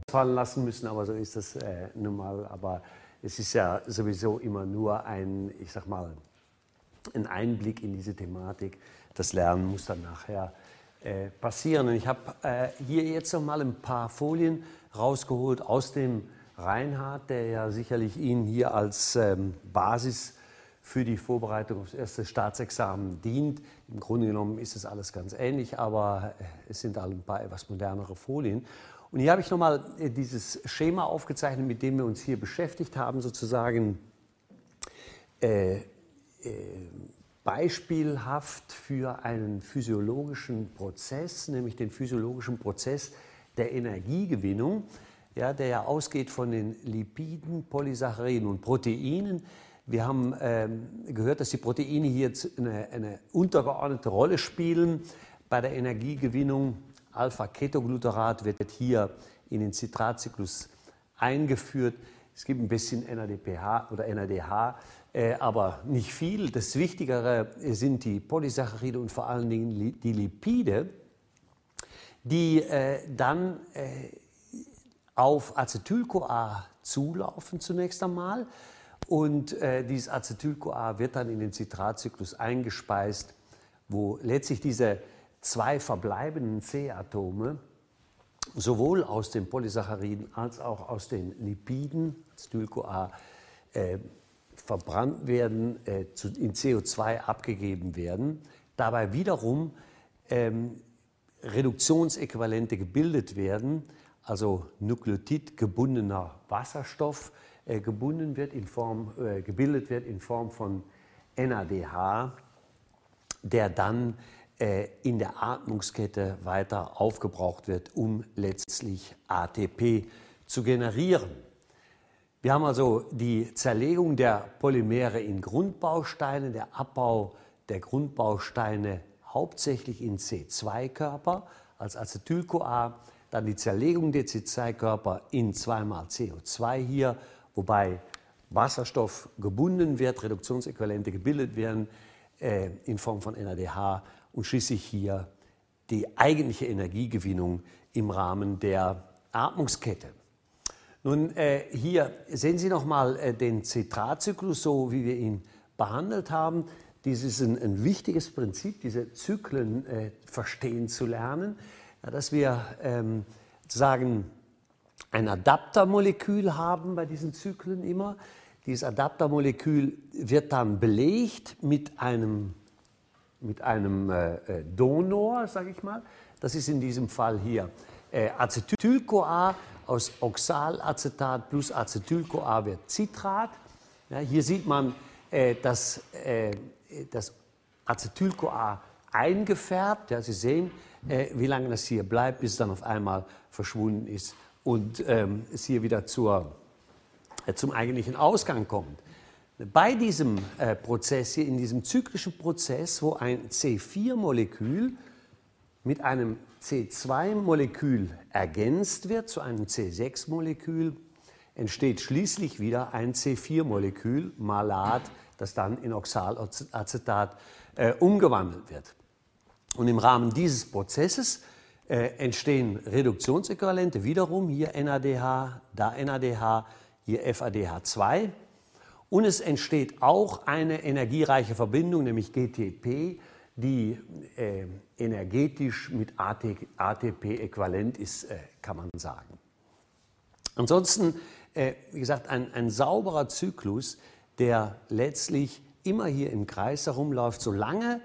fallen lassen müssen, aber so ist das nun mal. Aber es ist ja sowieso immer nur ein, ich sag mal, ein Einblick in diese Thematik. Das Lernen muss dann nachher passieren. Und ich habe hier jetzt noch mal ein paar Folien rausgeholt aus dem Reinhard, der ja sicherlich Ihnen hier als Basis für die Vorbereitung aufs erste Staatsexamen dient. Im Grunde genommen ist es alles ganz ähnlich, aber es sind ein paar etwas modernere Folien. Und hier habe ich nochmal dieses Schema aufgezeichnet, mit dem wir uns hier beschäftigt haben, sozusagen beispielhaft für einen physiologischen Prozess, nämlich den physiologischen Prozess der Energiegewinnung, ja, der ja ausgeht von den Lipiden, Polysacchariden und Proteinen. Wir haben gehört, dass die Proteine hier eine untergeordnete Rolle spielen bei der Energiegewinnung. Alpha-Ketogluterat wird hier in den Citratzyklus eingeführt. Es gibt ein bisschen NADPH oder NADH, aber nicht viel. Das Wichtigere sind die Polysaccharide und vor allen Dingen die Lipide, die dann auf Acetyl-CoA zulaufen zunächst einmal. Und dieses Acetyl-CoA wird dann in den Citratzyklus eingespeist, wo letztlich diese zwei verbleibenden C-Atome sowohl aus den Polysacchariden als auch aus den Lipiden, Acetyl-CoA, verbrannt werden, in CO2 abgegeben werden. Dabei wiederum Reduktionsäquivalente gebildet werden, also nukleotidgebundener Wasserstoff gebildet wird in Form von NADH, der dann in der Atmungskette weiter aufgebraucht wird, um letztlich ATP zu generieren. Wir haben also die Zerlegung der Polymere in Grundbausteine, der Abbau der Grundbausteine hauptsächlich in C2-Körper als Acetyl-CoA, dann die Zerlegung der C2-Körper in 2-mal CO2 hier, wobei Wasserstoff gebunden wird, Reduktionsäquivalente gebildet werden in Form von NADH und schließlich hier die eigentliche Energiegewinnung im Rahmen der Atmungskette. Nun, hier sehen Sie nochmal den Citratzyklus, so wie wir ihn behandelt haben. Dies ist ein wichtiges Prinzip, diese Zyklen verstehen zu lernen, dass wir sagen, ein Adaptermolekül haben bei diesen Zyklen immer. Dieses Adaptermolekül wird dann belegt mit einem Donor, sage ich mal. Das ist in diesem Fall hier Acetyl-CoA aus Oxalacetat plus Acetyl-CoA wird Citrat. Ja, hier sieht man, dass das Acetyl-CoA eingefärbt. Ja, Sie sehen, wie lange das hier bleibt, bis es dann auf einmal verschwunden ist und es hier wieder zum eigentlichen Ausgang kommt. Bei diesem Prozess hier, in diesem zyklischen Prozess, wo ein C4-Molekül mit einem C2-Molekül ergänzt wird zu einem C6-Molekül, entsteht schließlich wieder ein C4-Molekül, Malat, das dann in Oxalacetat umgewandelt wird. Und im Rahmen dieses Prozesses entstehen Reduktionsäquivalente, wiederum hier NADH, da NADH, hier FADH2. Und es entsteht auch eine energiereiche Verbindung, nämlich GTP, die energetisch mit ATP äquivalent ist, kann man sagen. Ansonsten, wie gesagt, ein sauberer Zyklus, der letztlich immer hier im Kreis herumläuft, solange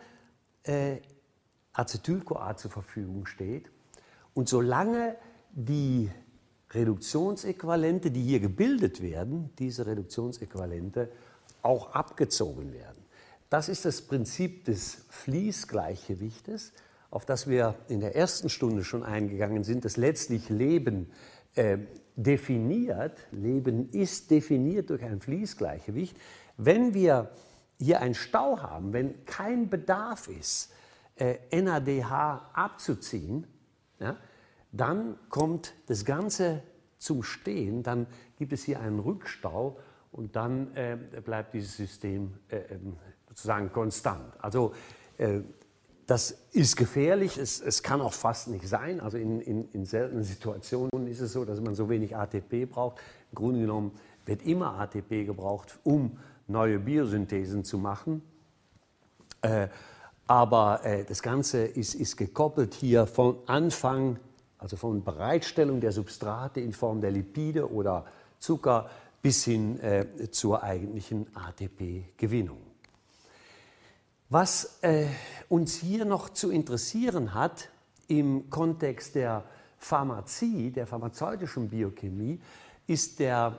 Acetyl-CoA zur Verfügung steht und solange die Reduktionsäquivalente, die hier gebildet werden, diese Reduktionsäquivalente auch abgezogen werden. Das ist das Prinzip des Fließgleichgewichtes, auf das wir in der ersten Stunde schon eingegangen sind, das letztlich Leben definiert. Leben ist definiert durch ein Fließgleichgewicht. Wenn wir hier einen Stau haben, wenn kein Bedarf ist, NADH abzuziehen, ja, dann kommt das Ganze zum Stehen, dann gibt es hier einen Rückstau und dann bleibt dieses System sozusagen konstant. Also Das ist gefährlich, es kann auch fast nicht sein. Also in seltenen Situationen ist es so, dass man so wenig ATP braucht. Im Grunde genommen wird immer ATP gebraucht, um neue Biosynthesen zu machen. Aber das Ganze ist gekoppelt hier von Anfang, also von Bereitstellung der Substrate in Form der Lipide oder Zucker bis hin zur eigentlichen ATP-Gewinnung. Was uns hier noch zu interessieren hat im Kontext der Pharmazie, der pharmazeutischen Biochemie, ist der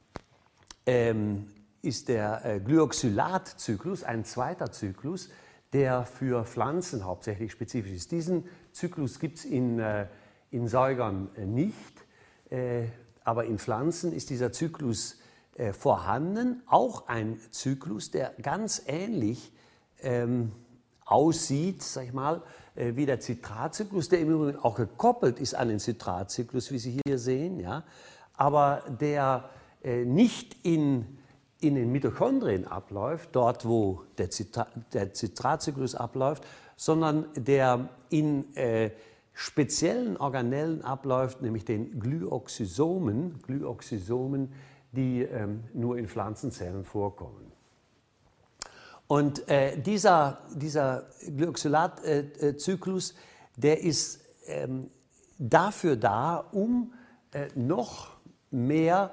Glyoxylat-Zyklus, ein zweiter Zyklus, der für Pflanzen hauptsächlich spezifisch ist. Diesen Zyklus gibt es in Säugern nicht, aber in Pflanzen ist dieser Zyklus vorhanden. Auch ein Zyklus, der ganz ähnlich aussieht, sag ich mal, wie der Citratzyklus, der im Übrigen auch gekoppelt ist an den Citratzyklus, wie Sie hier sehen, ja, aber der nicht in den Mitochondrien abläuft, dort wo der Citratzyklus abläuft, sondern der in speziellen Organellen abläuft, nämlich den Glyoxysomen, die nur in Pflanzenzellen vorkommen. Und dieser Glyoxylat-Zyklus, der ist dafür da, um noch mehr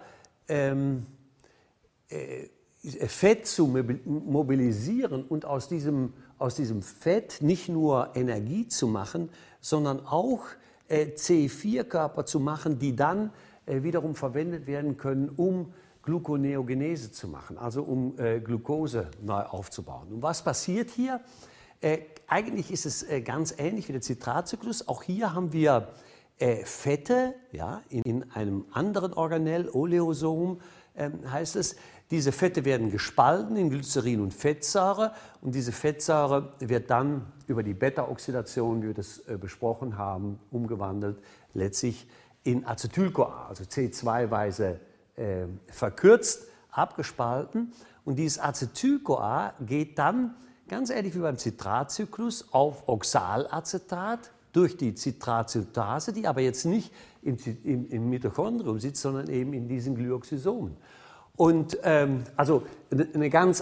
Fett zu mobilisieren und aus diesem Fett nicht nur Energie zu machen, sondern auch C4-Körper zu machen, die dann wiederum verwendet werden können, um Gluconeogenese zu machen, also um Glucose neu aufzubauen. Und was passiert hier? Eigentlich ist es ganz ähnlich wie der Citratzyklus. Auch hier haben wir Fette, ja, in einem anderen Organell, Oleosom heißt es. Diese Fette werden gespalten in Glycerin und Fettsäure und diese Fettsäure wird dann über die Beta-Oxidation, wie wir das besprochen haben, umgewandelt letztlich in Acetyl-CoA, also C2-weise verkürzt, abgespalten. Und dieses Acetyl-CoA geht dann, ganz ähnlich wie beim Citratzyklus, auf Oxalacetat durch die Citratsyntase, die aber jetzt nicht im Mitochondrium sitzt, sondern eben in diesen Glyoxysomen. Und also eine ganz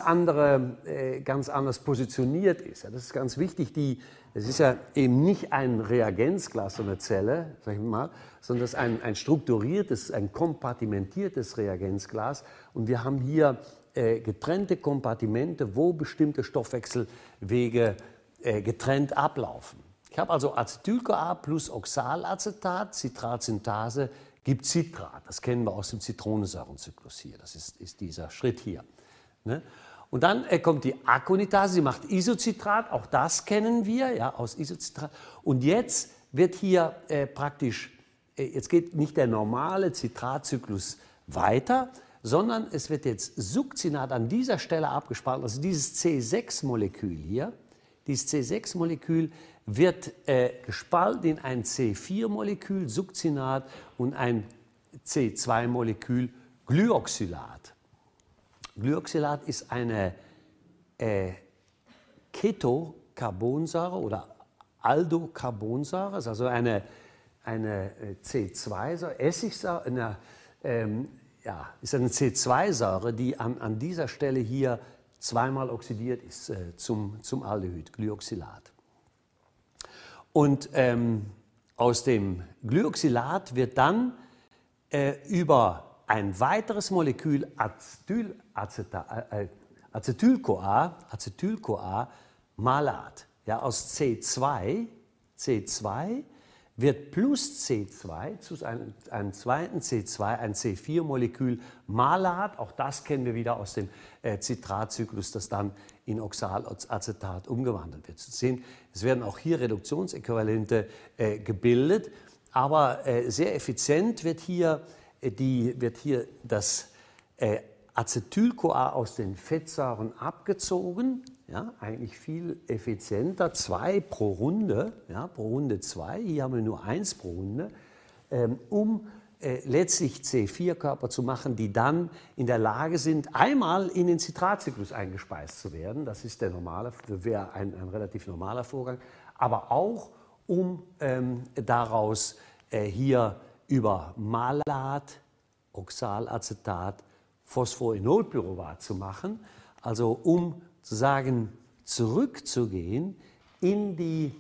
anders positioniert ist. Das ist ganz wichtig. Es ist ja eben nicht ein Reagenzglas, so eine Zelle, sag ich mal, sondern es ist ein strukturiertes, ein kompartimentiertes Reagenzglas. Und wir haben hier getrennte Kompartimente, wo bestimmte Stoffwechselwege getrennt ablaufen. Ich habe also Acetyl-CoA plus Oxalacetat, Citratsynthase gibt Citrat. Das kennen wir aus dem Zitronensäurenzyklus hier. Das ist dieser Schritt hier. Ne? Und dann kommt die Akonitase, sie macht Isocitrat, auch das kennen wir, ja, aus Isocitrat. Und jetzt wird hier jetzt geht nicht der normale Citratzyklus weiter, sondern es wird jetzt Succinat an dieser Stelle abgespalten. Also dieses C6-Molekül hier, dieses C6-Molekül wird gespalten in ein C4-Molekül, Succinat, und ein C2-Molekül, Glyoxylat. Glyoxylat ist eine Ketocarbonsäure oder Aldocarbonsäure, ist also eine C2-Säure, Essigsäure, ist eine C2-Säure, die an dieser Stelle hier zweimal oxidiert ist zum Aldehyd, Glyoxylat. Und aus dem Glyoxylat wird dann über ein weiteres Molekül Acetyl-CoA, Malat. Ja, aus C2 wird plus C2 zu einem zweiten C2, ein C4-Molekül Malat. Auch das kennen wir wieder aus dem Citratzyklus, das dann in Oxalacetat umgewandelt wird. Sie sehen, es werden auch hier Reduktionsäquivalente gebildet, aber sehr effizient wird hier das Acetyl-CoA aus den Fettsäuren abgezogen, ja, eigentlich viel effizienter, 2 pro Runde, ja, pro Runde 2, hier haben wir nur 1 pro Runde, um letztlich C4-Körper zu machen, die dann in der Lage sind, einmal in den Zitratzyklus eingespeist zu werden. Das ist wäre ein relativ normaler Vorgang. Aber auch, um daraus hier über Malat, Oxalacetat, Phosphoenolpyruvat zu machen, also um sozusagen zurückzugehen in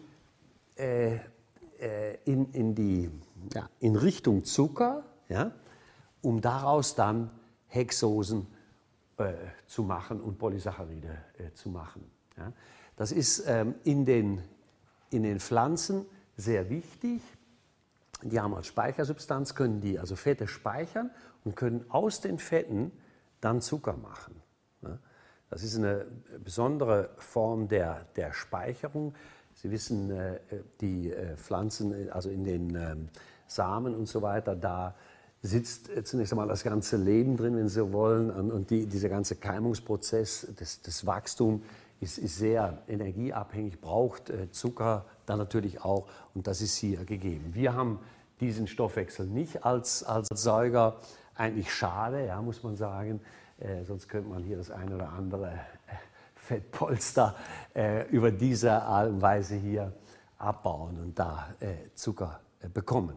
Richtung Zucker, ja, um daraus dann Hexosen zu machen und Polysaccharide zu machen. Ja. Das ist in den Pflanzen sehr wichtig. Die haben als Speichersubstanz, können die also Fette speichern und können aus den Fetten dann Zucker machen. Ja. Das ist eine besondere Form der Speicherung. Sie wissen, die Pflanzen, also in den Samen und so weiter, da sitzt zunächst einmal das ganze Leben drin, wenn Sie so wollen. Und dieser ganze Keimungsprozess, das Wachstum ist sehr energieabhängig, braucht Zucker dann natürlich auch. Und das ist hier gegeben. Wir haben diesen Stoffwechsel nicht als Säuger. Eigentlich schade, ja, muss man sagen. Sonst könnte man hier das eine oder andere Fettpolster über diese Art und Weise hier abbauen und da Zucker bekommen.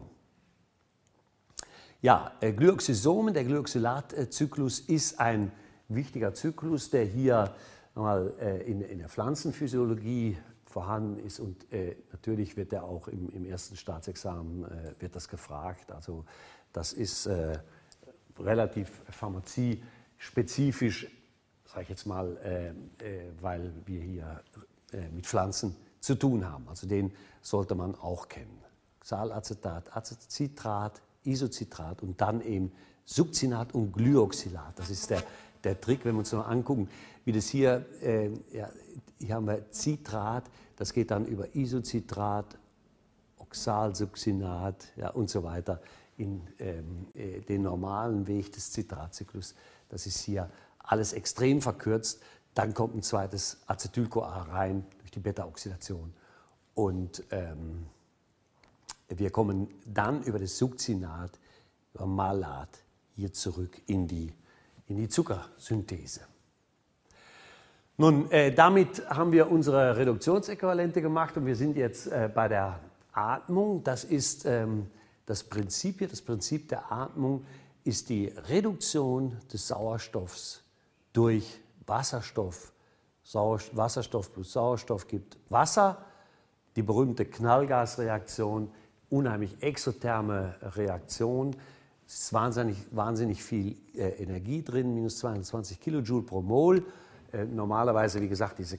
Ja, Glyoxysomen, der Glyoxylat-Zyklus ist ein wichtiger Zyklus, der hier mal in der Pflanzenphysiologie vorhanden ist und natürlich wird er auch im ersten Staatsexamen wird das gefragt. Also das ist relativ pharmaziespezifisch, sage ich jetzt mal, weil wir hier mit Pflanzen zu tun haben. Also den sollte man auch kennen. Oxalacetat, Acetylcitrat, Isocitrat und dann eben Succinat und Glyoxylat. Das ist der Trick, wenn wir uns noch angucken, wie das hier, hier haben wir Citrat, das geht dann über Isocitrat, Oxalsuccinat, ja, und so weiter in den normalen Weg des Zitratzyklus. Das ist hier alles extrem verkürzt. Dann kommt ein zweites Acetyl-CoA rein durch die Beta-Oxidation. Und wir kommen dann über das Succinat, über Malat, hier zurück in die Zuckersynthese. Nun, damit haben wir unsere Reduktionsäquivalente gemacht und wir sind jetzt bei der Atmung. Das ist das Prinzip hier. Das Prinzip der Atmung ist die Reduktion des Sauerstoffs durch Wasserstoff. Wasserstoff plus Sauerstoff gibt Wasser. Die berühmte Knallgasreaktion, unheimlich exotherme Reaktion. Es ist wahnsinnig viel Energie drin, minus 220 Kilojoule pro Mol. Normalerweise, wie gesagt, diese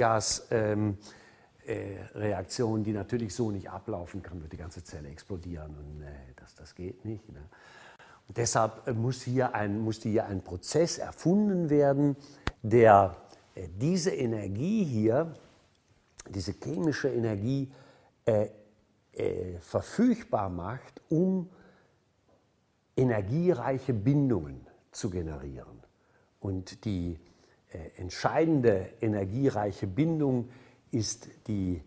Knallgasreaktion, die natürlich so nicht ablaufen kann, wird die ganze Zelle explodieren und das geht nicht. Ne? Und deshalb muss hier ein Prozess erfunden werden, der diese Energie hier, diese chemische Energie verfügbar macht, um energiereiche Bindungen zu generieren. Und die entscheidende energiereiche Bindung ist die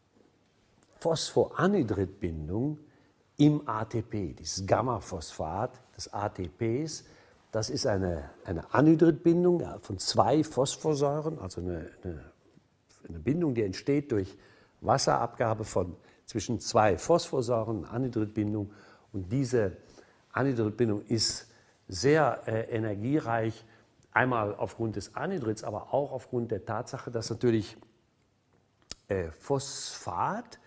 Phosphoanhydridbindung im ATP, dieses Gamma-Phosphat des ATPs. Das ist eine Anhydridbindung von zwei Phosphorsäuren, also eine Bindung, die entsteht durch Wasserabgabe zwischen zwei Phosphorsäuren, Anhydridbindung. Und diese Anhydridbindung ist sehr energiereich, einmal aufgrund des Anhydrids, aber auch aufgrund der Tatsache, dass natürlich Phosphat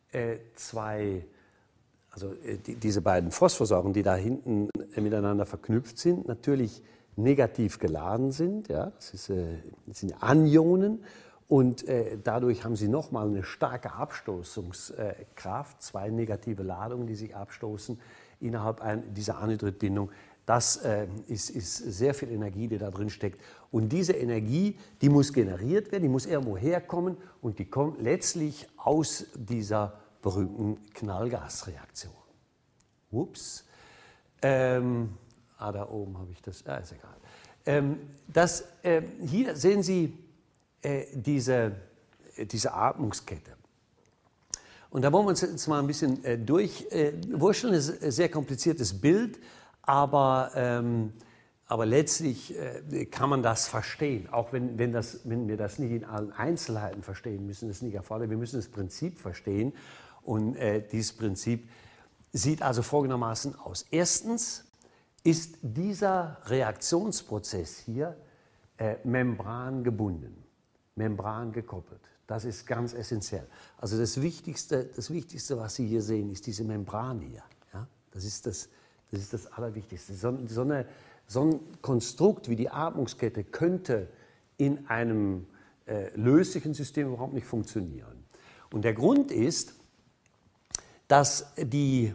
diese beiden Phosphorsäuren, die da hinten miteinander verknüpft sind, natürlich negativ geladen sind. Ja? Das sind Anionen und dadurch haben sie nochmal eine starke Abstoßungskraft, zwei negative Ladungen, die sich abstoßen innerhalb dieser Anhydridbindung. Das ist sehr viel Energie, die da drin steckt. Und diese Energie, die muss generiert werden, die muss irgendwo herkommen und die kommt letztlich aus dieser berühmten Knallgasreaktion. Ups. Da oben habe ich das. Ist egal. Hier sehen Sie diese Atmungskette. Und da wollen wir uns jetzt mal ein bisschen durchwurschteln. Das ist ein sehr kompliziertes Bild, aber letztlich kann man das verstehen, auch wenn wir das nicht in allen Einzelheiten verstehen müssen, das ist nicht erforderlich. Wir müssen das Prinzip verstehen und dieses Prinzip sieht also folgendermaßen aus. Erstens ist dieser Reaktionsprozess hier membrangebunden, membrangekoppelt. Das ist ganz essentiell. Also das Wichtigste, was Sie hier sehen, ist diese Membran hier. Ja? Das ist das Allerwichtigste. So ein Konstrukt wie die Atmungskette könnte in einem löslichen System überhaupt nicht funktionieren. Und der Grund ist, dass die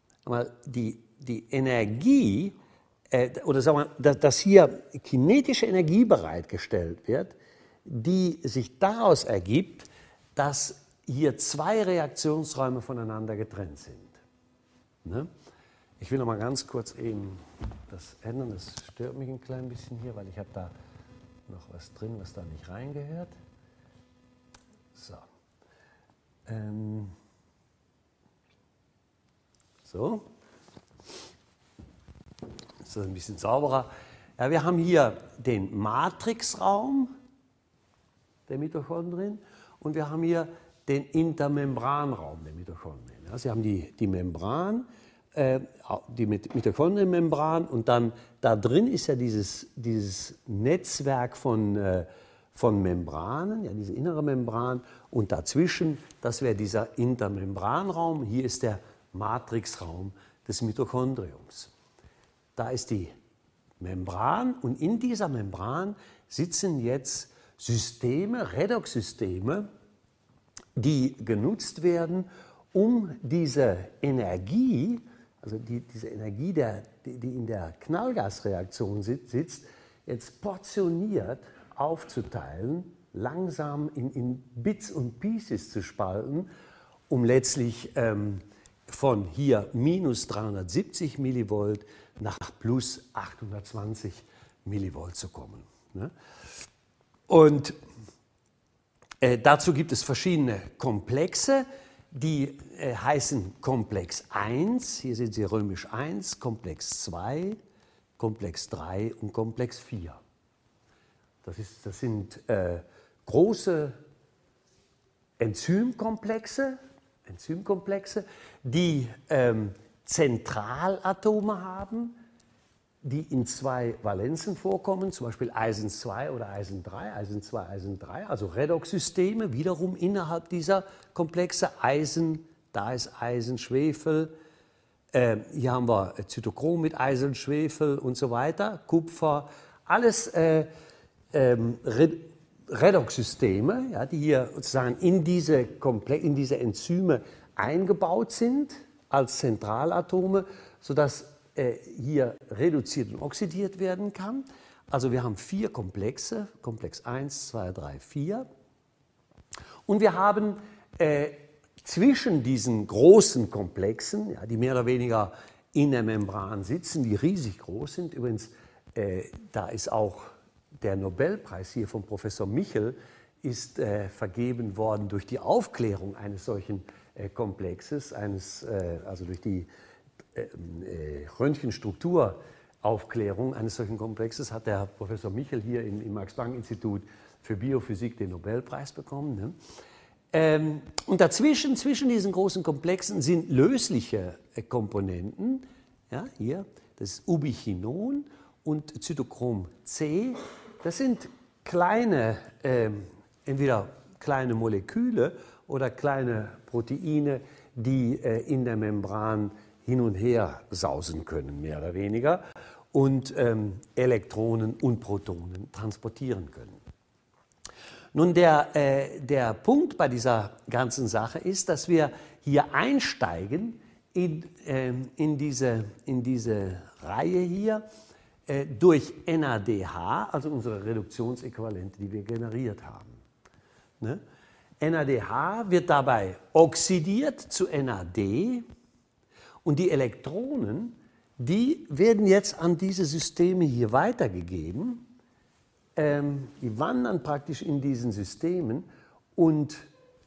Energie, oder sagen wir, dass hier kinetische Energie bereitgestellt wird, die sich daraus ergibt, dass hier zwei Reaktionsräume voneinander getrennt sind. Ne? Ich will noch mal ganz kurz eben das ändern, das stört mich ein klein bisschen hier, weil ich habe da noch was drin, was da nicht reingehört. So. So. Das ist ein bisschen sauberer. Ja, wir haben hier den Matrixraum der Mitochondrien und wir haben hier den Intermembranraum der Mitochondrien. Ja, Sie haben die Membran, die Mitochondrienmembran und dann da drin ist ja dieses Netzwerk von Membranen, ja, diese innere Membran und dazwischen, das wäre dieser Intermembranraum, hier ist der Matrixraum des Mitochondriums. Da ist die Membran und in dieser Membran sitzen jetzt Systeme, Redoxsysteme, die genutzt werden, um diese Energie, also diese Energie, die in der Knallgasreaktion sitzt, jetzt portioniert aufzuteilen, langsam in Bits und Pieces zu spalten, um letztlich von hier minus 370 Millivolt nach plus 820 Millivolt zu kommen. Ne? Und dazu gibt es verschiedene Komplexe, die heißen Komplex 1, hier sehen Sie römisch 1, Komplex 2, Komplex 3 und Komplex 4. Das sind große Enzymkomplexe, die Zentralatome haben, die in zwei Valenzen vorkommen, zum Beispiel Eisen 2 oder Eisen 3, Eisen 2, Eisen 3, also Redoxsysteme, wiederum innerhalb dieser Komplexe. Eisen, da ist Eisen, Schwefel, hier haben wir Zytochrom mit Eisen, Schwefel und so weiter, Kupfer, alles Redoxsysteme, ja, die hier sozusagen in diese Enzyme eingebaut sind als Zentralatome, sodass hier reduziert und oxidiert werden kann. Also wir haben 4 Komplexe, Komplex 1, 2, 3, 4. Und wir haben zwischen diesen großen Komplexen, ja, die mehr oder weniger in der Membran sitzen, die riesig groß sind. Übrigens, da ist auch der Nobelpreis hier von Professor Michel ist vergeben worden durch die Aufklärung eines solchen Komplexes, also durch die Röntgenstrukturaufklärung eines solchen Komplexes hat der Professor Michel hier im Max-Planck-Institut für Biophysik den Nobelpreis bekommen. Ne? Und dazwischen, zwischen diesen großen Komplexen sind lösliche Komponenten. Ja, hier, das ist Ubiquinon und Zytochrom C. Das sind kleine, entweder kleine Moleküle oder kleine Proteine, die in der Membran hin und her sausen können, mehr oder weniger, und Elektronen und Protonen transportieren können. Nun, der Punkt bei dieser ganzen Sache ist, dass wir hier einsteigen in diese Reihe hier durch NADH, also unsere Reduktionsäquivalente, die wir generiert haben. Ne? NADH wird dabei oxidiert zu NAD und die Elektronen, die werden jetzt an diese Systeme hier weitergegeben. Die wandern praktisch in diesen Systemen und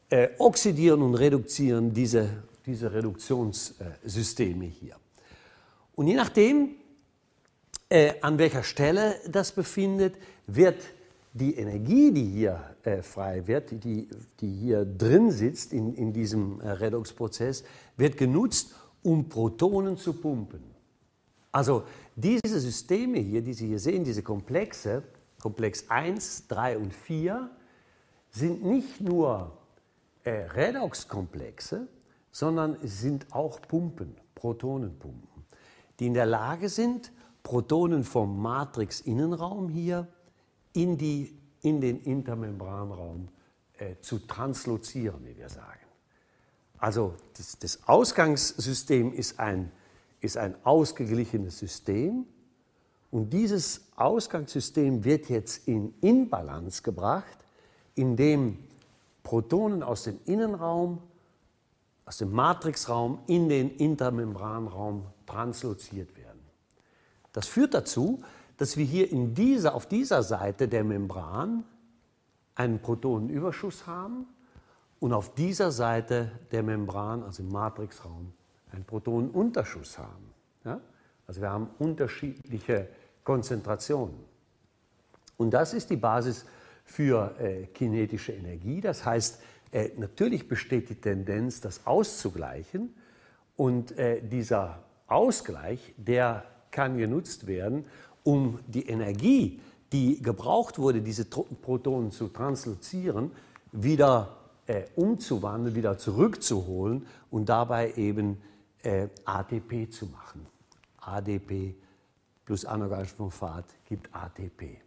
oxidieren und reduzieren diese Reduktionssysteme hier. Und je nachdem, an welcher Stelle das befindet, wird die Energie, die hier frei wird, die hier drin sitzt in diesem Redoxprozess, wird genutzt, um Protonen zu pumpen. Also diese Systeme hier, die Sie hier sehen, diese Komplexe, Komplex 1, 3 und 4, sind nicht nur Redoxkomplexe, sondern sind auch Pumpen, Protonenpumpen, die in der Lage sind, Protonen vom Matrix-Innenraum hier in den Intermembranraum zu translozieren, wie wir sagen. Also das Ausgangssystem ist ein ausgeglichenes System und dieses Ausgangssystem wird jetzt in Inbalance gebracht, indem Protonen aus dem Innenraum, aus dem Matrixraum in den Intermembranraum transloziert werden. Das führt dazu, dass wir hier auf dieser Seite der Membran einen Protonenüberschuss haben und auf dieser Seite der Membran, also im Matrixraum, einen Protonenunterschuss haben. Ja? Also wir haben unterschiedliche Konzentrationen. Und das ist die Basis für kinetische Energie. Das heißt, natürlich besteht die Tendenz, das auszugleichen. Und dieser Ausgleich, der kann genutzt werden, um die Energie, die gebraucht wurde, diese Protonen zu translozieren, wieder umzuwandeln, wieder zurückzuholen und dabei eben ATP zu machen. ADP plus anorganisches Phosphat gibt ATP.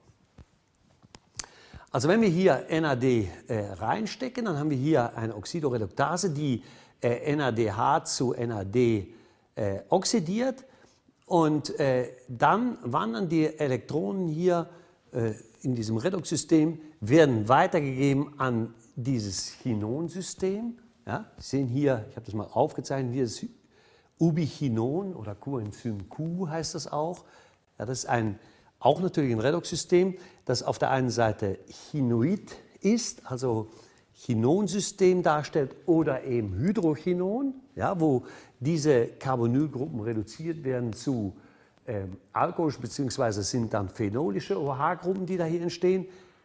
Also wenn wir hier NAD reinstecken, dann haben wir hier eine Oxidoreduktase, die NADH zu NAD oxidiert. Und dann wandern die Elektronen hier in diesem Redoxsystem, werden weitergegeben an dieses Chinonsystem. Ja, Sie sehen hier, ich habe das mal aufgezeichnet, hier ist Ubichinon oder Coenzym Q heißt das auch. Ja, das ist auch natürlich ein Redoxsystem, das auf der einen Seite Chinoid ist, also Chinonsystem darstellt oder eben Hydrochinon, ja, wo diese Carbonylgruppen reduziert werden zu alkoholischen, beziehungsweise sind dann phenolische OH-Gruppen, die da hier entstehen.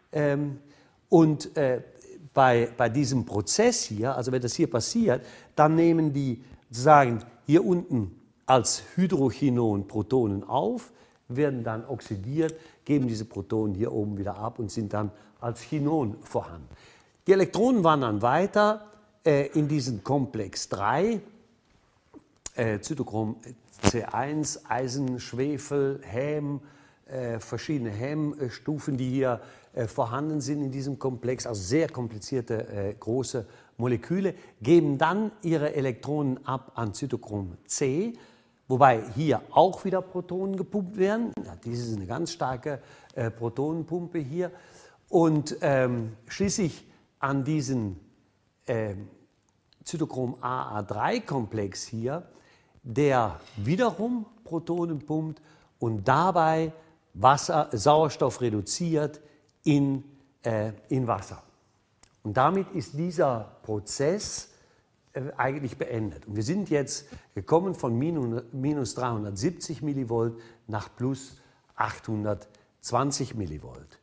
Bei diesem Prozess hier, also wenn das hier passiert, dann nehmen die sozusagen hier unten als Hydrochinon Protonen auf, werden dann oxidiert, geben diese Protonen hier oben wieder ab und sind dann als Chinon vorhanden. Die Elektronen wandern weiter in diesen Komplex 3, Zytochrom C1, Eisen, Schwefel, Häm, verschiedene Hämstufen, die hier vorhanden sind in diesem Komplex, also sehr komplizierte große Moleküle, geben dann ihre Elektronen ab an Zytochrom C, wobei hier auch wieder Protonen gepumpt werden. Ja, dies ist eine ganz starke Protonenpumpe hier. Und schließlich an diesen Zytochrom AA3-Komplex hier, der wiederum Protonen pumpt und dabei Sauerstoff reduziert in Wasser. Und damit ist dieser Prozess eigentlich beendet. Und wir sind jetzt gekommen von minus 370 Millivolt nach plus 820 Millivolt.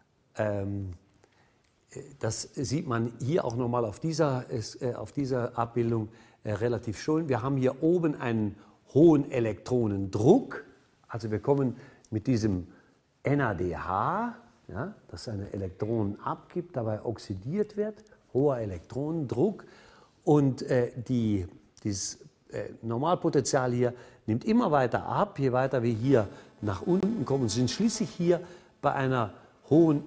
Das sieht man hier auch nochmal auf dieser Abbildung relativ schön. Wir haben hier oben einen hohen Elektronendruck. Also wir kommen mit diesem NADH, ja, das seine Elektronen abgibt, dabei oxidiert wird, hoher Elektronendruck. Und dieses Normalpotential hier nimmt immer weiter ab, je weiter wir hier nach unten kommen, sind schließlich hier bei einer hohen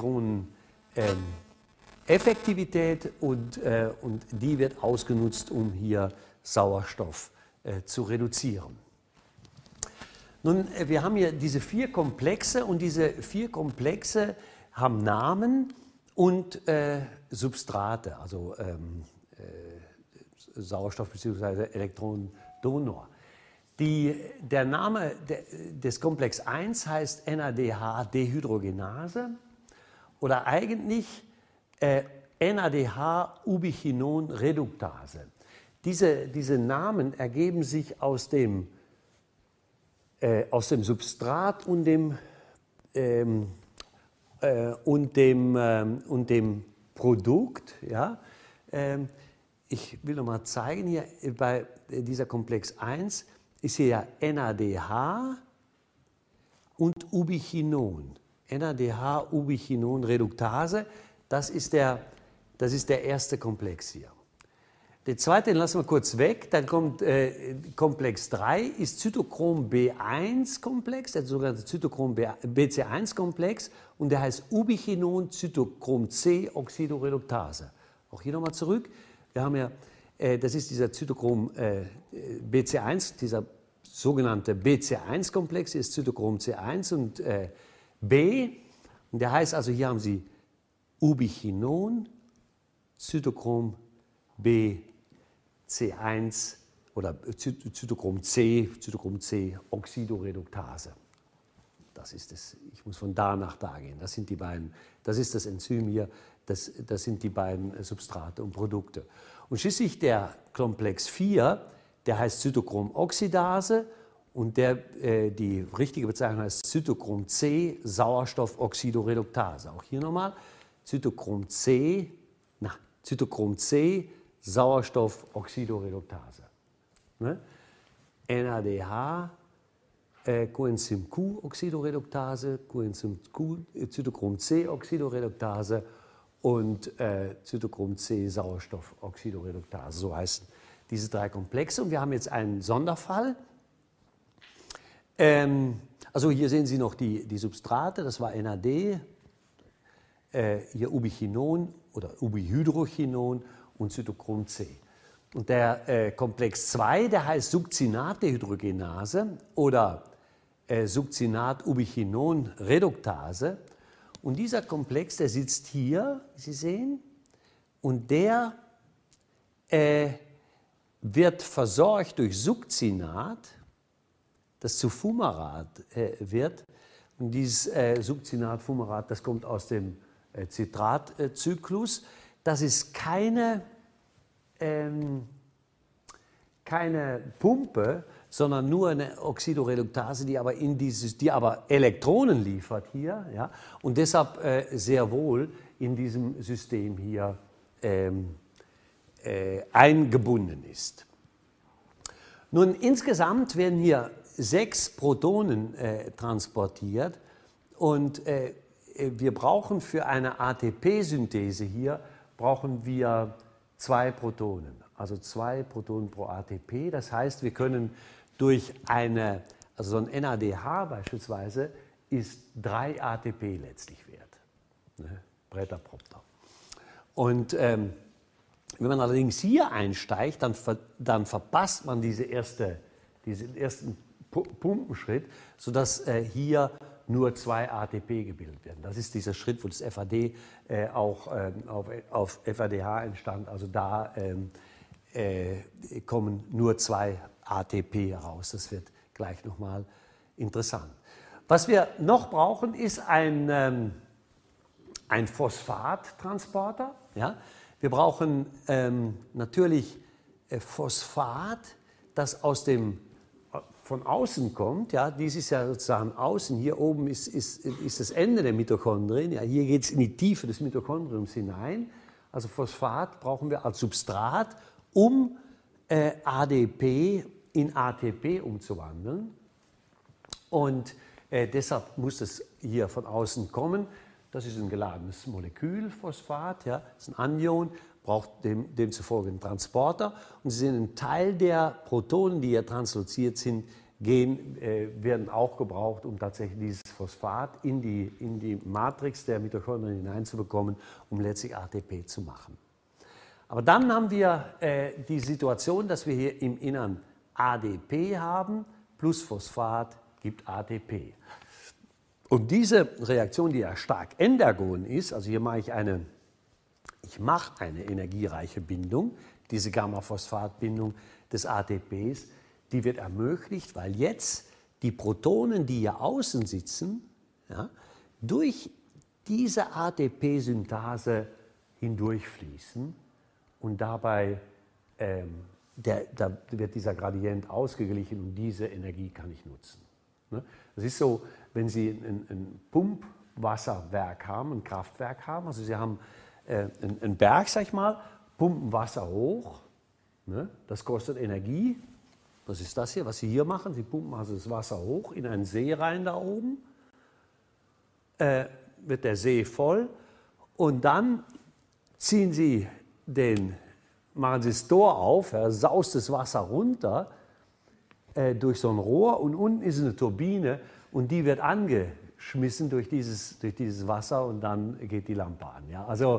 Elektroneneffektivität und die wird ausgenutzt, um hier Sauerstoff zu reduzieren. Nun, wir haben hier diese 4 Komplexe und diese 4 Komplexe haben Namen und Substrate, also Sauerstoff bzw. Elektronendonor. Der Name des Komplex 1 heißt NADH-Dehydrogenase oder eigentlich NADH-Ubiquinon-Reduktase. Diese Namen ergeben sich aus dem Substrat und dem Produkt. Ja? Ich will noch mal zeigen, hier bei dieser Komplex 1 ist hier ja NADH und Ubiquinon. NADH-Ubiquinon-Reduktase, das ist der erste Komplex hier. Den zweiten lassen wir kurz weg, dann kommt Komplex 3, ist Zytochrom B1-Komplex, der sogenannte Zytochrom BC1-Komplex, und der heißt Ubiquinon-Zytochrom C-Oxidoreduktase. Auch hier nochmal zurück, wir haben ja, das ist dieser Zytochrom BC1, dieser sogenannte BC1-Komplex, hier ist Zytochrom C1 und B, und der heißt also, hier haben Sie Ubiquinon, Zytochrom BC1 oder Zytochrom C, Oxidoreduktase. Das ist es. Ich muss von da nach da gehen. Das sind die beiden, das ist das Enzym hier, das sind die beiden Substrate und Produkte. Und schließlich der Komplex 4, der heißt Zytochrom-Oxidase und die richtige Bezeichnung heißt Zytochrom C, Sauerstoffoxidoreduktase. Auch hier nochmal Zytochrom C, Sauerstoffoxidoreduktase. Ne? NADH, Coenzym Q, Oxidoreduktase, Coenzym Q, Zytochrom C, Oxidoreduktase und Zytochrom C, Sauerstoffoxidoreduktase. So heißen diese drei Komplexe. Und wir haben jetzt einen Sonderfall. Also hier sehen Sie noch die Substrate, das war NAD, hier Ubiquinon oder Ubihydrochinon und Zytochrom C. Und der Komplex 2, der heißt Succinat-Dehydrogenase oder Succinat-Ubiquinon-Reduktase. Und dieser Komplex, der sitzt hier, wie Sie sehen, und der wird versorgt durch Succinat, das zu Fumarat wird. Und dieses Succinat-Fumarat, das kommt aus dem Citratzyklus. Das ist keine Pumpe, sondern nur eine Oxidoreduktase, die aber Elektronen liefert hier, ja, und deshalb sehr wohl in diesem System hier eingebunden ist. Nun, insgesamt werden hier 6 Protonen transportiert und wir brauchen für eine ATP-Synthese hier, brauchen wir 2 Protonen, also 2 Protonen pro ATP. Das heißt, wir können durch also so ein NADH beispielsweise ist 3 ATP letztlich wert. Ne? Präter propter. Und wenn man allerdings hier einsteigt, dann verpasst man diesen ersten Pumpenschritt, sodass hier nur 2 ATP gebildet werden. Das ist dieser Schritt, wo das FAD auch auf FADH entstand. Also da kommen nur 2 ATP heraus. Das wird gleich nochmal interessant. Was wir noch brauchen, ist ein Phosphattransporter. Ja? Wir brauchen natürlich Phosphat, das von außen kommt. Ja? Dies ist ja sozusagen außen. Hier oben ist das Ende der Mitochondrien. Ja? Hier geht es in die Tiefe des Mitochondriums hinein. Also Phosphat brauchen wir als Substrat, um ADP in ATP umzuwandeln. Und deshalb muss es hier von außen kommen. Das ist ein geladenes Molekül, Phosphat, ja, das ist ein Anion, braucht demzufolge einen Transporter. Und Sie sehen, ein Teil der Protonen, die hier transloziert sind, werden auch gebraucht, um tatsächlich dieses Phosphat in die Matrix der Mitochondrien hineinzubekommen, um letztlich ATP zu machen. Aber dann haben wir die Situation, dass wir hier im Innern ADP haben, plus Phosphat gibt ATP. Und diese Reaktion, die ja stark endergon ist, also hier mache ich eine energiereiche Bindung, diese Gamma-Phosphat-Bindung des ATPs, die wird ermöglicht, weil jetzt die Protonen, die hier außen sitzen, ja, durch diese ATP-Synthase hindurchfließen und dabei da wird dieser Gradient ausgeglichen und diese Energie kann ich nutzen. Ne? Das ist so, wenn Sie ein Pumpwasserwerk haben, ein Kraftwerk haben, also Sie haben einen Berg, sag ich mal, pumpen Wasser hoch, ne? Das kostet Energie. Das ist das hier, was Sie hier machen. Sie pumpen also das Wasser hoch in einen See rein da oben, wird der See voll und dann ziehen Sie machen Sie das Tor auf, saust das Wasser runter durch so ein Rohr und unten ist eine Turbine und die wird angeschmissen durch dieses Wasser und dann geht die Lampe an. Ja? Also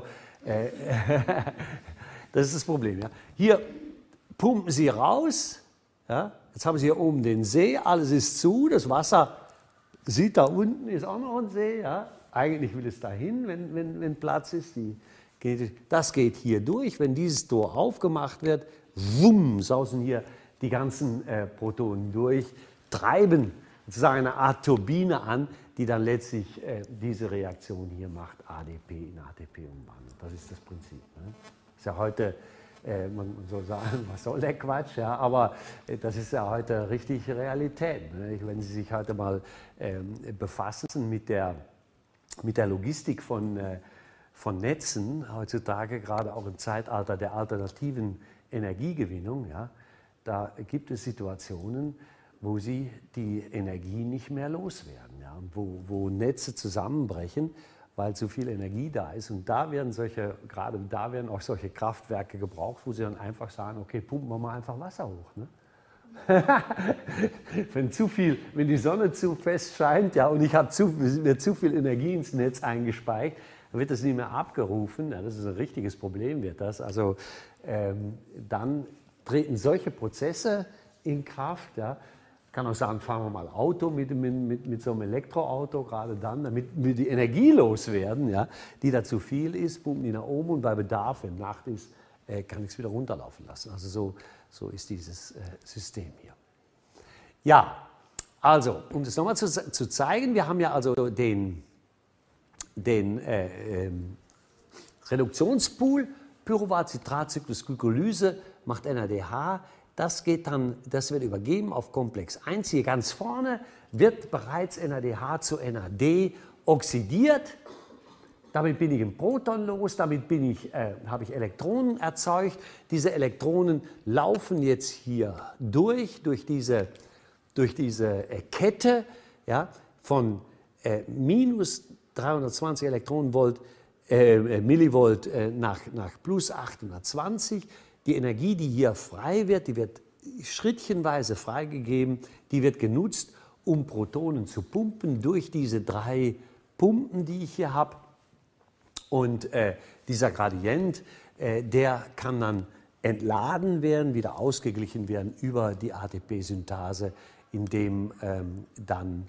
das ist das Problem. Ja? Hier pumpen Sie raus, ja? Jetzt haben Sie hier oben den See, alles ist zu, das Wasser sieht da unten, ist auch noch ein See. Ja? Eigentlich will es dahin, wenn Platz ist. Das geht hier durch, wenn dieses Tor aufgemacht wird, wumm, sausen hier die ganzen Protonen durch, treiben sozusagen eine Art Turbine an, die dann letztlich diese Reaktion hier macht, ADP in ATP umwandelt. Das ist das Prinzip. Ne? Das ist ja heute, man soll sagen, was soll der Quatsch, ja, aber das ist ja heute richtig Realität. Ne? Wenn Sie sich heute mal befassen mit der Logistik von Netzen, heutzutage gerade auch im Zeitalter der alternativen Energiegewinnung, ja, da gibt es Situationen, wo sie die Energie nicht mehr loswerden, ja, wo Netze zusammenbrechen, weil zu viel Energie da ist. Und gerade da werden auch solche Kraftwerke gebraucht, wo sie dann einfach sagen, okay, pumpen wir mal einfach Wasser hoch. Ne? Wenn die Sonne zu fest scheint, ja, und wird zu viel Energie ins Netz eingespeist, dann wird das nicht mehr abgerufen. Ja, das ist ein richtiges Problem, wird das. Also dann treten solche Prozesse in Kraft. Ja. Ich kann auch sagen, fahren wir mal Auto mit so einem Elektroauto, gerade dann, damit wir die Energie loswerden, ja, die da zu viel ist, pumpen die nach oben und bei Bedarf, wenn Nacht ist, kann ich es wieder runterlaufen lassen. Also so ist dieses System hier. Ja, also, um das nochmal zu zeigen, wir haben ja also den Reduktionspool, Pyruvat-Citrat-Zyklus Glykolyse macht NADH. Das wird übergeben auf Komplex 1. Hier ganz vorne wird bereits NADH zu NAD oxidiert. Damit bin ich ein Proton los, damit habe ich Elektronen erzeugt. Diese Elektronen laufen jetzt hier durch diese Kette, ja, von minus 320 Millivolt nach plus 820. Die Energie, die hier frei wird, die wird schrittchenweise freigegeben, die wird genutzt, um Protonen zu pumpen durch diese 3 Pumpen, die ich hier habe. Und dieser Gradient, der kann dann entladen werden, wieder ausgeglichen werden über die ATP-Synthase, indem dann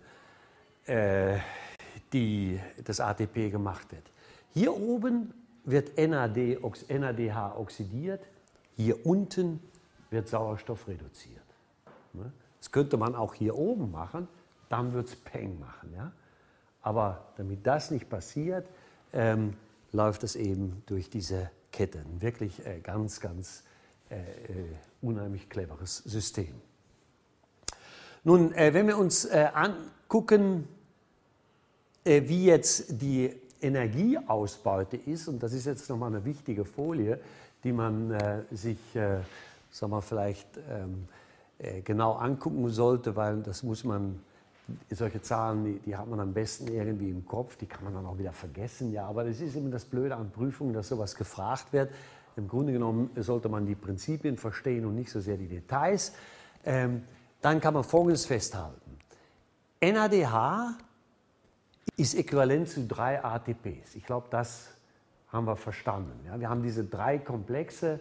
das ATP gemacht wird. Hier oben wird NADH oxidiert, hier unten wird Sauerstoff reduziert. Das könnte man auch hier oben machen, dann wird es Peng machen. Ja? Aber damit das nicht passiert, läuft es eben durch diese Kette. Ein wirklich ganz unheimlich cleveres System. Nun, wenn wir uns angucken, wie jetzt die Energieausbeute ist, und das ist jetzt nochmal eine wichtige Folie, die man sich vielleicht genau angucken sollte, weil das muss man, solche Zahlen, die hat man am besten irgendwie im Kopf, die kann man dann auch wieder vergessen. Ja, aber das ist eben das Blöde an Prüfungen, dass sowas gefragt wird. Im Grunde genommen sollte man die Prinzipien verstehen und nicht so sehr die Details. Dann kann man Folgendes festhalten. NADH ist äquivalent zu 3 ATPs. Ich glaube, das haben wir verstanden. Ja, wir haben diese 3 Komplexe,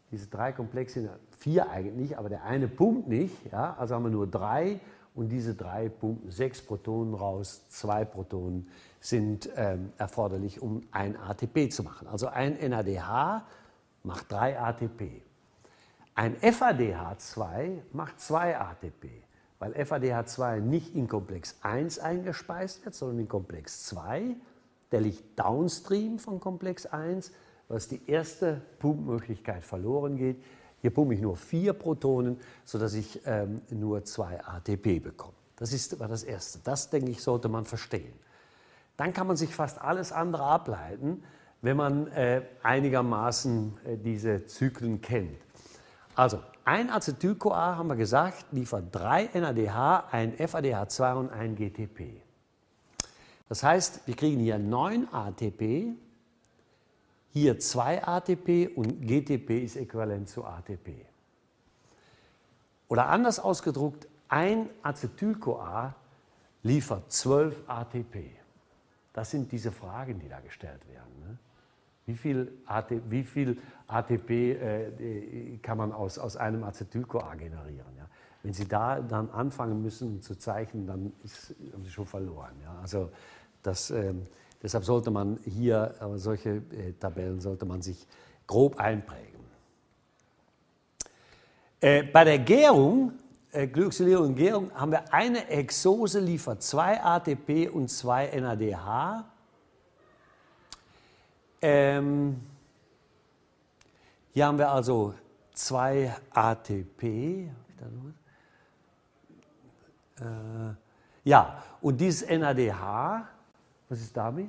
4 eigentlich, aber der eine pumpt nicht, ja, also haben wir nur 3 und diese 3 pumpen 6 Protonen raus, 2 Protonen sind erforderlich, um ein ATP zu machen. Also ein NADH macht 3 ATP. Ein FADH2 macht 2 ATP, weil FADH2 nicht in Komplex 1 eingespeist wird, sondern in Komplex 2. Der liegt downstream von Komplex 1, was die erste Pumpmöglichkeit verloren geht. Hier pumpe ich nur 4 Protonen, sodass ich nur 2 ATP bekomme. Das ist aber das Erste. Das, denke ich, sollte man verstehen. Dann kann man sich fast alles andere ableiten, wenn man einigermaßen diese Zyklen kennt. Also, ein Acetyl-CoA, haben wir gesagt, liefert 3 NADH, ein FADH2 und ein GTP. Das heißt, wir kriegen hier 9 ATP, hier 2 ATP und GTP ist äquivalent zu ATP. Oder anders ausgedrückt, ein Acetyl-CoA liefert 12 ATP. Das sind diese Fragen, die da gestellt werden. Ne? Wie viel ATP kann man aus einem Acetyl-CoA generieren? Ja? Wenn Sie da dann anfangen müssen zu zeichnen, dann haben Sie schon verloren. Ja? Also deshalb sollte man hier, solche Tabellen sollte man sich grob einprägen. Bei der Gärung, Glycosylierung und Gärung, haben wir eine Hexose, liefert 2 ATP und 2 NADH. Hier haben wir also 2 ATP. Ja, und dieses NADH, was ist damit?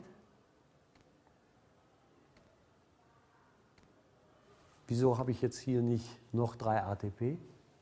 Wieso habe ich jetzt hier nicht noch 3 ATP?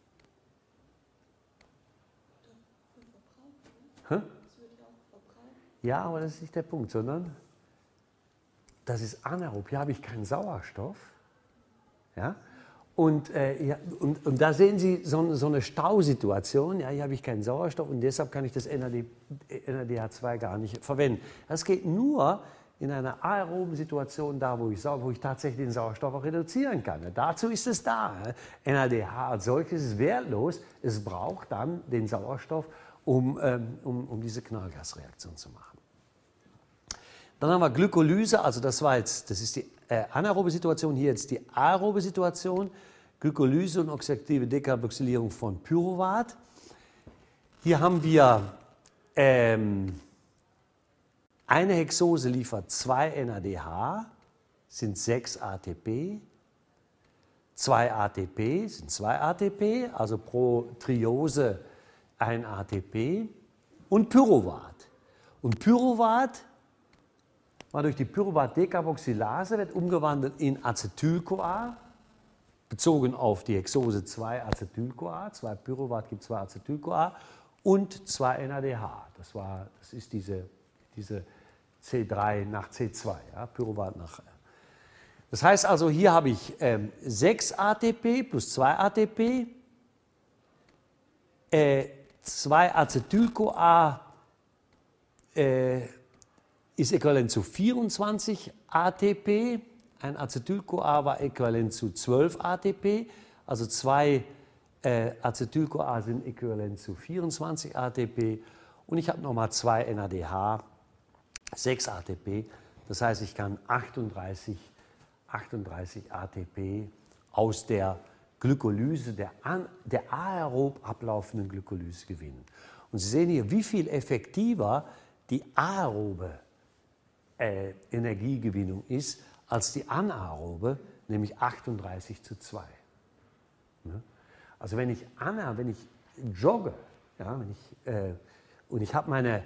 Ja, aber das ist nicht der Punkt, sondern das ist anaerob. Hier habe ich keinen Sauerstoff. Ja? Und da sehen Sie so eine Stausituation. Ja, hier habe ich keinen Sauerstoff und deshalb kann ich das NADH2 gar nicht verwenden. Das geht nur in einer aeroben Situation, da wo ich tatsächlich den Sauerstoff auch reduzieren kann. Ja, dazu ist es da. NADH als solches ist wertlos. Es braucht dann den Sauerstoff, um diese Knallgasreaktion zu machen. Dann haben wir Glykolyse, also das ist die anaerobe Situation, hier jetzt die aerobe Situation, Glykolyse und oxidative Dekarboxylierung von Pyruvat. Hier haben wir eine Hexose liefert 2 NADH, sind 6 ATP, 2 ATP sind 2 ATP, also pro Triose 1 ATP und Pyruvat. Und Pyruvat war durch die Pyruvat-Dekarboxylase, wird umgewandelt in Acetyl-CoA, bezogen auf die Hexose 2 Acetyl-CoA, 2 Pyruvat gibt 2 Acetyl-CoA und 2 NADH. Das ist diese C3 nach C2, ja, Pyruvat nach. Das heißt also, hier habe ich 6 ATP plus 2 ATP, 2 Acetyl-CoA ist äquivalent zu 24 ATP. Ein Acetyl-CoA war äquivalent zu 12 ATP. Also 2 Acetyl-CoA sind äquivalent zu 24 ATP. Und ich habe nochmal 2 NADH, 6 ATP. Das heißt, ich kann 38 ATP aus der Glykolyse, der aerob ablaufenden Glykolyse gewinnen. Und Sie sehen hier, wie viel effektiver die aerobe Energiegewinnung ist als die anaerobe, nämlich 38:2. Also wenn ich jogge, ja, und ich habe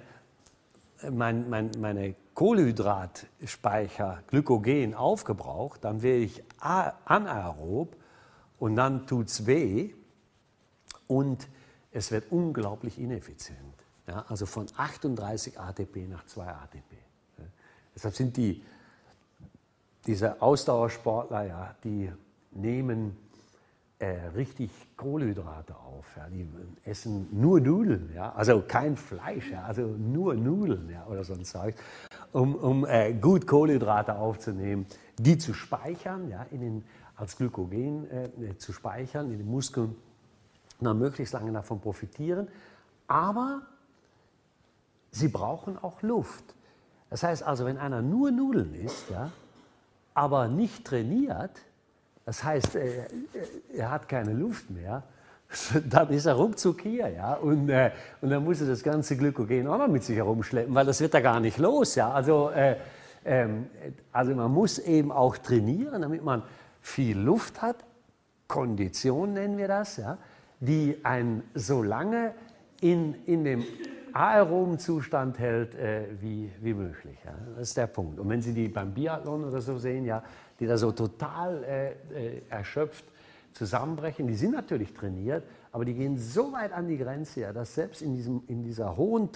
meine Kohlenhydratspeicher Glykogen aufgebraucht, dann werde ich anaerob und dann tut es weh und es wird unglaublich ineffizient. Ja, also von 38 ATP nach 2 ATP. Ja. Deshalb sind diese Ausdauersportler, ja, die nehmen richtig Kohlenhydrate auf. Ja. Die essen nur Nudeln, ja, also kein Fleisch, ja, also nur Nudeln, ja, oder so ein Zeug, um gut Kohlenhydrate aufzunehmen, die zu speichern, ja, als Glykogen zu speichern in den Muskeln und dann möglichst lange davon profitieren. Aber sie brauchen auch Luft. Das heißt also, wenn einer nur Nudeln isst, ja, aber nicht trainiert, das heißt, er hat keine Luft mehr, dann ist er ruckzuck hier. Ja, und dann muss er das ganze Glykogen auch noch mit sich herumschleppen, weil das wird er gar nicht los. Ja. Also Also man muss eben auch trainieren, damit man viel Luft hat, Kondition nennen wir das, ja, die einen so lange in dem aeroben Zustand hält wie möglich. Ja. Das ist der Punkt. Und wenn Sie die beim Biathlon oder so sehen, ja, die da so total erschöpft zusammenbrechen, die sind natürlich trainiert, aber die gehen so weit an die Grenze, ja, dass selbst unter dieser hohen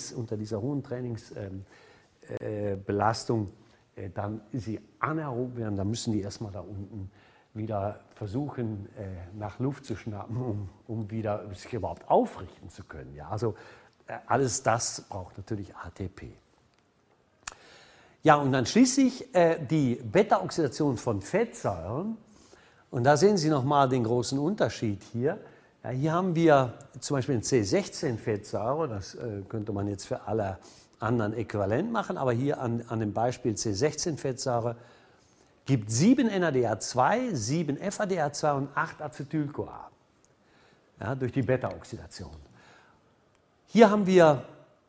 Trainingsbelastung dann sie anaerob werden, dann müssen die erstmal da unten wieder versuchen, nach Luft zu schnappen, um wieder sich überhaupt aufrichten zu können. Ja, also alles das braucht natürlich ATP. Ja, und dann schließlich die Beta-Oxidation von Fettsäuren. Und da sehen Sie nochmal den großen Unterschied hier. Ja, hier haben wir zum Beispiel eine C16-Fettsäure, das könnte man jetzt für alle anderen äquivalent machen, aber hier an dem Beispiel C16-Fettsäure gibt 7 NADH2, 7 FADH2 und 8 Acetyl-CoA, ja, durch die Beta-Oxidation. Hier haben wir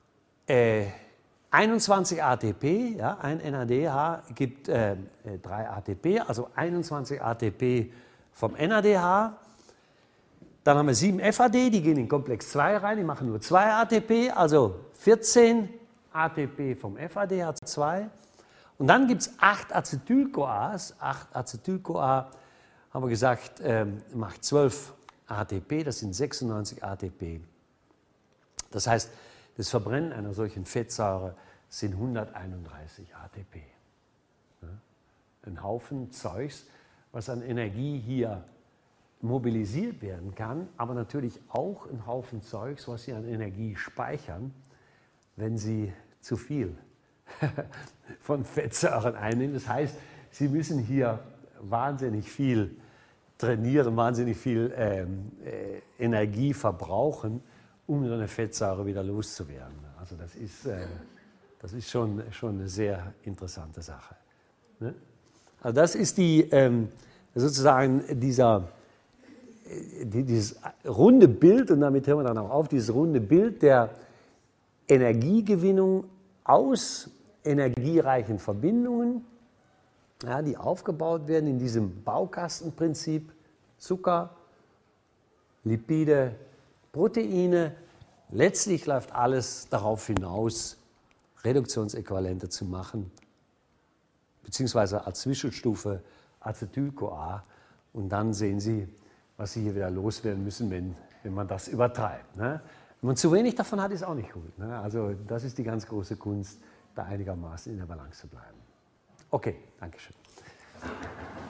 21 ATP, ja, ein NADH gibt 3 ATP, also 21 ATP vom NADH. Dann haben wir 7 FAD, die gehen in Komplex 2 rein, die machen nur 2 ATP, also 14 ATP vom FADH2. Und dann gibt es 8 Acetyl-CoAs. 8 Acetyl-CoA, haben wir gesagt, macht 12 ATP, das sind 96 ATP. Das heißt, das Verbrennen einer solchen Fettsäure sind 131 ATP. Ja? Ein Haufen Zeugs, was an Energie hier mobilisiert werden kann, aber natürlich auch ein Haufen Zeugs, was Sie an Energie speichern, wenn Sie zu viel von Fettsäuren einnehmen. Das heißt, Sie müssen hier wahnsinnig viel trainieren, wahnsinnig viel Energie verbrauchen, um so eine Fettsäure wieder loszuwerden. Also das ist schon eine sehr interessante Sache. Ne? Also das ist sozusagen dieses runde Bild, und damit hören wir dann auch auf, dieses runde Bild der Energiegewinnung aus energiereichen Verbindungen, ja, die aufgebaut werden in diesem Baukastenprinzip: Zucker, Lipide, Proteine. Letztlich läuft alles darauf hinaus, Reduktionsäquivalente zu machen, beziehungsweise als Zwischenstufe Acetyl-CoA. Und dann sehen Sie, was Sie hier wieder loswerden müssen, wenn man das übertreibt. Ne? Wenn man zu wenig davon hat, ist auch nicht gut. Ne? Also das ist die ganz große Kunst, da einigermaßen in der Balance zu bleiben. Okay, Dankeschön.